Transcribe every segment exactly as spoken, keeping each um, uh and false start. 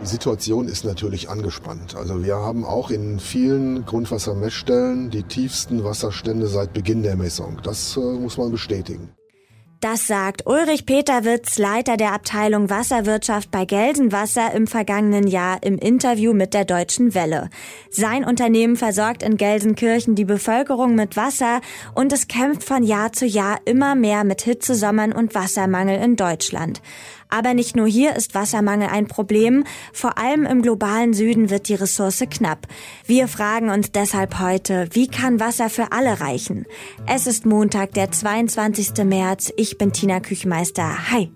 Die Situation ist natürlich angespannt. Also wir haben auch in vielen Grundwassermessstellen die tiefsten Wasserstände seit Beginn der Messung. Das äh, muss man bestätigen. Das sagt Ulrich Peterwitz, Leiter der Abteilung Wasserwirtschaft bei Gelsenwasser, im vergangenen Jahr im Interview mit der Deutschen Welle. Sein Unternehmen versorgt in Gelsenkirchen die Bevölkerung mit Wasser und es kämpft von Jahr zu Jahr immer mehr mit Hitzesommern und Wassermangel in Deutschland. Aber nicht nur hier ist Wassermangel ein Problem, vor allem im globalen Süden wird die Ressource knapp. Wir fragen uns deshalb heute, wie kann Wasser für alle reichen? Es ist Montag, der zweiundzwanzigsten März. Ich bin Tina Küchmeister. Hi!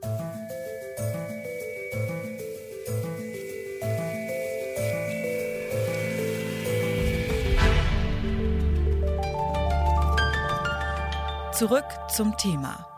Zurück zum Thema.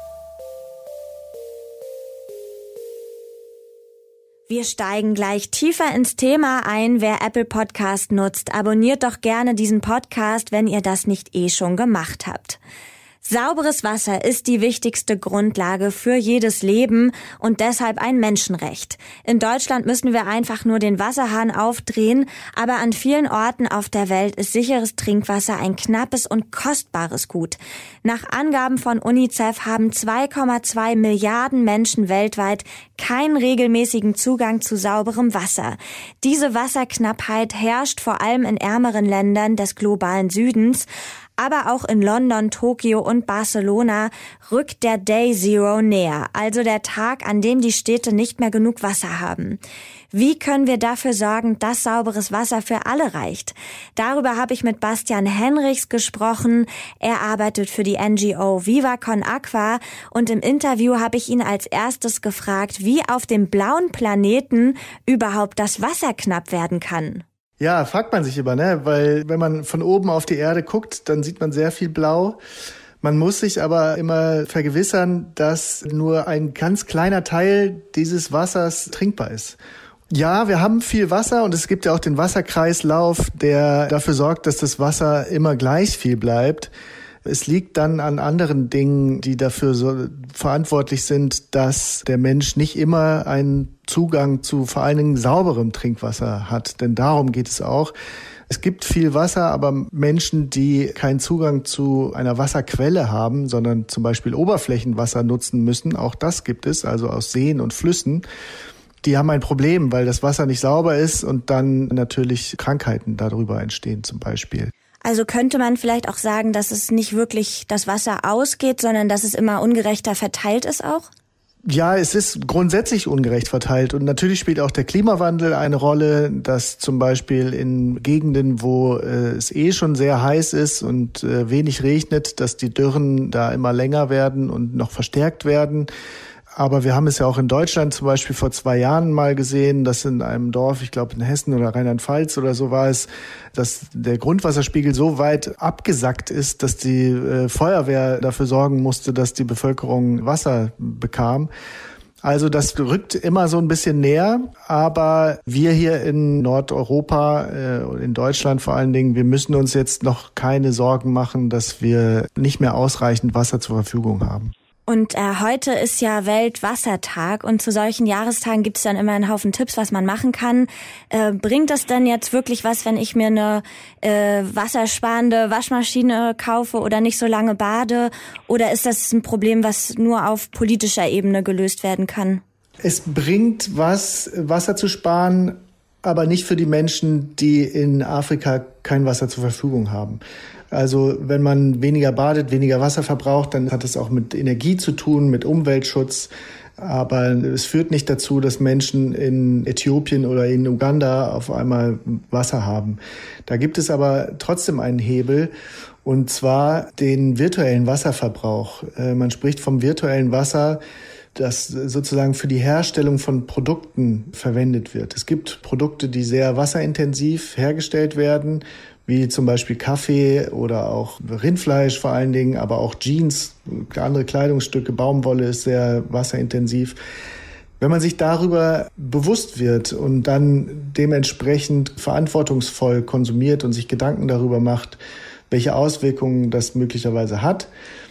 Wir steigen gleich tiefer ins Thema ein. Wer Apple Podcast nutzt, abonniert doch gerne diesen Podcast, wenn ihr das nicht eh schon gemacht habt. Sauberes Wasser ist die wichtigste Grundlage für jedes Leben und deshalb ein Menschenrecht. In Deutschland müssen wir einfach nur den Wasserhahn aufdrehen, aber an vielen Orten auf der Welt ist sicheres Trinkwasser ein knappes und kostbares Gut. Nach Angaben von UNICEF haben zwei Komma zwei Milliarden Menschen weltweit keinen regelmäßigen Zugang zu sauberem Wasser. Diese Wasserknappheit herrscht vor allem in ärmeren Ländern des globalen Südens. Aber auch in London, Tokio und Barcelona rückt der Day Zero näher, also der Tag, an dem die Städte nicht mehr genug Wasser haben. Wie können wir dafür sorgen, dass sauberes Wasser für alle reicht? Darüber habe ich mit Bastian Henrichs gesprochen. Er arbeitet für die N G O Viva Con Aqua und im Interview habe ich ihn als erstes gefragt, wie auf dem blauen Planeten überhaupt das Wasser knapp werden kann. Ja, fragt man sich immer, ne? Weil wenn man von oben auf die Erde guckt, dann sieht man sehr viel Blau. Man muss sich aber immer vergewissern, dass nur ein ganz kleiner Teil dieses Wassers trinkbar ist. Ja, wir haben viel Wasser und es gibt ja auch den Wasserkreislauf, der dafür sorgt, dass das Wasser immer gleich viel bleibt. Es liegt dann an anderen Dingen, die dafür so verantwortlich sind, dass der Mensch nicht immer einen Zugang zu vor allen Dingen sauberem Trinkwasser hat. Denn darum geht es auch. Es gibt viel Wasser, aber Menschen, die keinen Zugang zu einer Wasserquelle haben, sondern zum Beispiel Oberflächenwasser nutzen müssen, auch das gibt es, also aus Seen und Flüssen, die haben ein Problem, weil das Wasser nicht sauber ist und dann natürlich Krankheiten darüber entstehen zum Beispiel. Also könnte man vielleicht auch sagen, dass es nicht wirklich das Wasser ausgeht, sondern dass es immer ungerechter verteilt ist auch? Ja, es ist grundsätzlich ungerecht verteilt und natürlich spielt auch der Klimawandel eine Rolle, dass zum Beispiel in Gegenden, wo äh, es eh schon sehr heiß ist und äh, wenig regnet, dass die Dürren da immer länger werden und noch verstärkt werden. Aber wir haben es ja auch in Deutschland zum Beispiel vor zwei Jahren mal gesehen, dass in einem Dorf, ich glaube in Hessen oder Rheinland-Pfalz oder so war es, dass der Grundwasserspiegel so weit abgesackt ist, dass die äh, Feuerwehr dafür sorgen musste, dass die Bevölkerung Wasser bekam. Also das rückt immer so ein bisschen näher, aber wir hier in Nordeuropa, äh, in Deutschland vor allen Dingen, wir müssen uns jetzt noch keine Sorgen machen, dass wir nicht mehr ausreichend Wasser zur Verfügung haben. Und äh, heute ist ja Weltwassertag und zu solchen Jahrestagen gibt es dann immer einen Haufen Tipps, was man machen kann. Äh, bringt das denn jetzt wirklich was, wenn ich mir eine äh, wassersparende Waschmaschine kaufe oder nicht so lange bade? Oder ist das ein Problem, was nur auf politischer Ebene gelöst werden kann? Es bringt was, Wasser zu sparen, aber nicht für die Menschen, die in Afrika kein Wasser zur Verfügung haben. Also wenn man weniger badet, weniger Wasser verbraucht, dann hat es auch mit Energie zu tun, mit Umweltschutz. Aber es führt nicht dazu, dass Menschen in Äthiopien oder in Uganda auf einmal Wasser haben. Da gibt es aber trotzdem einen Hebel, und zwar den virtuellen Wasserverbrauch. Man spricht vom virtuellen Wasser, das sozusagen für die Herstellung von Produkten verwendet wird. Es gibt Produkte, die sehr wasserintensiv hergestellt werden, wie zum Beispiel Kaffee oder auch Rindfleisch vor allen Dingen, aber auch Jeans, andere Kleidungsstücke, Baumwolle ist sehr wasserintensiv. Wenn man sich darüber bewusst wird und dann dementsprechend verantwortungsvoll konsumiert und sich Gedanken darüber macht, welche Auswirkungen das möglicherweise hat,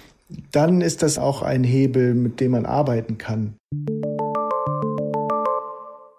dann ist das auch ein Hebel, mit dem man arbeiten kann.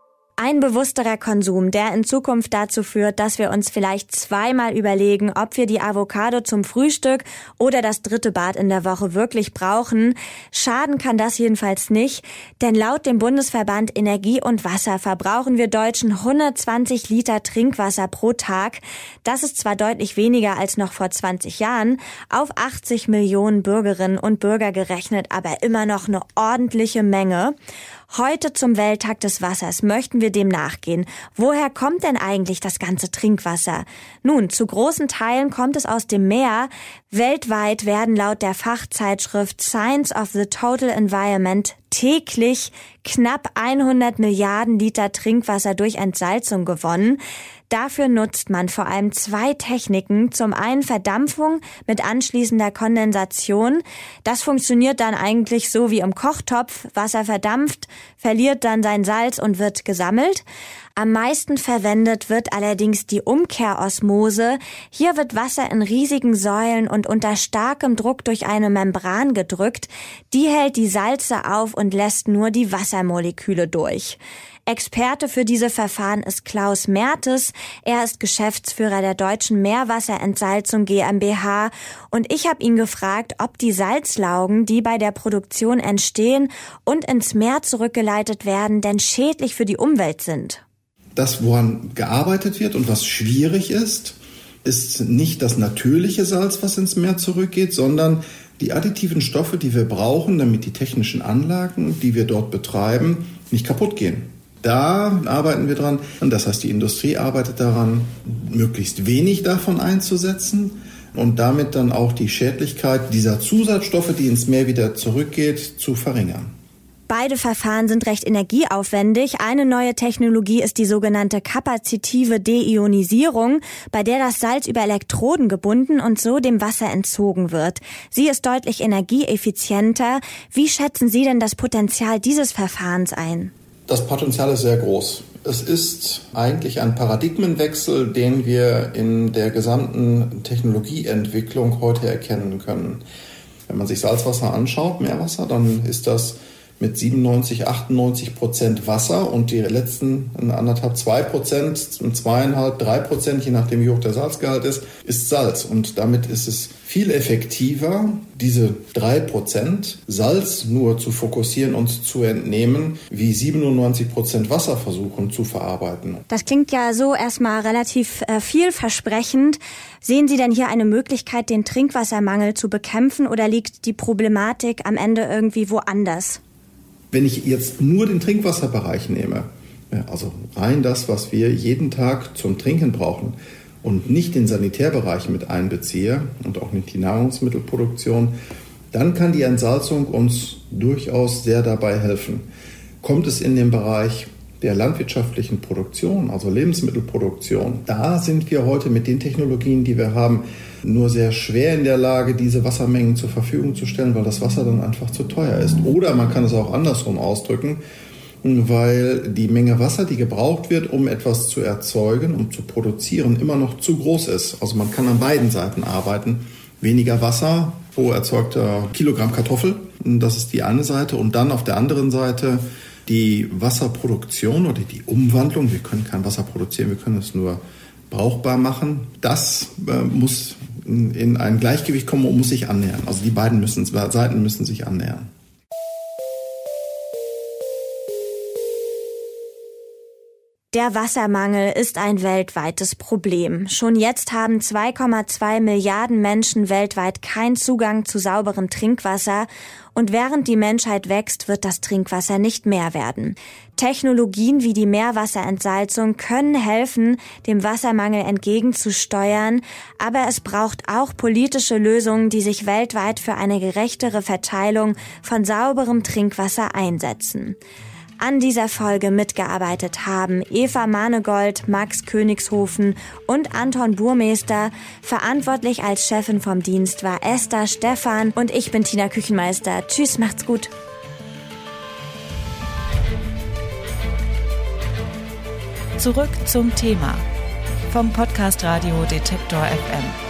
Ein bewussterer Konsum, der in Zukunft dazu führt, dass wir uns vielleicht zweimal überlegen, ob wir die Avocado zum Frühstück oder das dritte Bad in der Woche wirklich brauchen. Schaden kann das jedenfalls nicht, denn laut dem Bundesverband Energie und Wasser verbrauchen wir Deutschen hundertzwanzig Liter Trinkwasser pro Tag. Das ist zwar deutlich weniger als noch vor zwanzig Jahren, auf achtzig Millionen Bürgerinnen und Bürger gerechnet, aber immer noch eine ordentliche Menge. Heute zum Welttag des Wassers möchten wir dem nachgehen. Woher kommt denn eigentlich das ganze Trinkwasser? Nun, zu großen Teilen kommt es aus dem Meer. Weltweit werden laut der Fachzeitschrift Science of the Total Environment täglich knapp hundert Milliarden Liter Trinkwasser durch Entsalzung gewonnen. Dafür nutzt man vor allem zwei Techniken. Zum einen Verdampfung mit anschließender Kondensation. Das funktioniert dann eigentlich so wie im Kochtopf. Wasser verdampft, verliert dann sein Salz und wird gesammelt. Am meisten verwendet wird allerdings die Umkehrosmose. Hier wird Wasser in riesigen Säulen und unter starkem Druck durch eine Membran gedrückt. Die hält die Salze auf und lässt nur die Wassermoleküle durch. Experte für diese Verfahren ist Klaus Mertes. Er ist Geschäftsführer der Deutschen Meerwasserentsalzung GmbH. Und ich habe ihn gefragt, ob die Salzlaugen, die bei der Produktion entstehen und ins Meer zurückgeleitet werden, denn schädlich für die Umwelt sind. Das, woran gearbeitet wird und was schwierig ist, ist nicht das natürliche Salz, was ins Meer zurückgeht, sondern die additiven Stoffe, die wir brauchen, damit die technischen Anlagen, die wir dort betreiben, nicht kaputt gehen. Da arbeiten wir dran. Und das heißt, die Industrie arbeitet daran, möglichst wenig davon einzusetzen und damit dann auch die Schädlichkeit dieser Zusatzstoffe, die ins Meer wieder zurückgeht, zu verringern. Beide Verfahren sind recht energieaufwendig. Eine neue Technologie ist die sogenannte kapazitive Deionisierung, bei der das Salz über Elektroden gebunden und so dem Wasser entzogen wird. Sie ist deutlich energieeffizienter. Wie schätzen Sie denn das Potenzial dieses Verfahrens ein? Das Potenzial ist sehr groß. Es ist eigentlich ein Paradigmenwechsel, den wir in der gesamten Technologieentwicklung heute erkennen können. Wenn man sich Salzwasser anschaut, Meerwasser, dann ist das mit siebenundneunzig, achtundneunzig Prozent Wasser und die letzten anderthalb, zwei Prozent, zweieinhalb, drei Prozent, je nachdem wie hoch der Salzgehalt ist, ist Salz. Und damit ist es viel effektiver, diese drei Prozent Salz nur zu fokussieren und zu entnehmen, wie siebenundneunzig Prozent Wasser versuchen zu verarbeiten. Das klingt ja so erstmal relativ äh, vielversprechend. Sehen Sie denn hier eine Möglichkeit, den Trinkwassermangel zu bekämpfen, oder liegt die Problematik am Ende irgendwie woanders? Wenn ich jetzt nur den Trinkwasserbereich nehme, also rein das, was wir jeden Tag zum Trinken brauchen und nicht den Sanitärbereich mit einbeziehe und auch nicht die Nahrungsmittelproduktion, dann kann die Entsalzung uns durchaus sehr dabei helfen. Kommt es in den Bereich der landwirtschaftlichen Produktion, also Lebensmittelproduktion, da sind wir heute mit den Technologien, die wir haben, nur sehr schwer in der Lage, diese Wassermengen zur Verfügung zu stellen, weil das Wasser dann einfach zu teuer ist. Oder man kann es auch andersrum ausdrücken, weil die Menge Wasser, die gebraucht wird, um etwas zu erzeugen, um zu produzieren, immer noch zu groß ist. Also man kann an beiden Seiten arbeiten. Weniger Wasser pro erzeugter Kilogramm Kartoffel, das ist die eine Seite. Und dann auf der anderen Seite die Wasserproduktion oder die Umwandlung. Wir können kein Wasser produzieren, wir können es nur brauchbar machen. Das äh, muss in, in ein Gleichgewicht kommen und muss sich annähern. Also die beiden müssen, Seiten müssen sich annähern. Der Wassermangel ist ein weltweites Problem. Schon jetzt haben zwei Komma zwei Milliarden Menschen weltweit keinen Zugang zu sauberem Trinkwasser. Und während die Menschheit wächst, wird das Trinkwasser nicht mehr werden. Technologien wie die Meerwasserentsalzung können helfen, dem Wassermangel entgegenzusteuern. Aber es braucht auch politische Lösungen, die sich weltweit für eine gerechtere Verteilung von sauberem Trinkwasser einsetzen. An dieser Folge mitgearbeitet haben Eva Manegold, Max Königshofen und Anton Burmester. Verantwortlich als Chefin vom Dienst war Esther Stephan und ich bin Tina Küchenmeister. Tschüss, macht's gut. Zurück zum Thema vom Podcast Radio Detektor F M.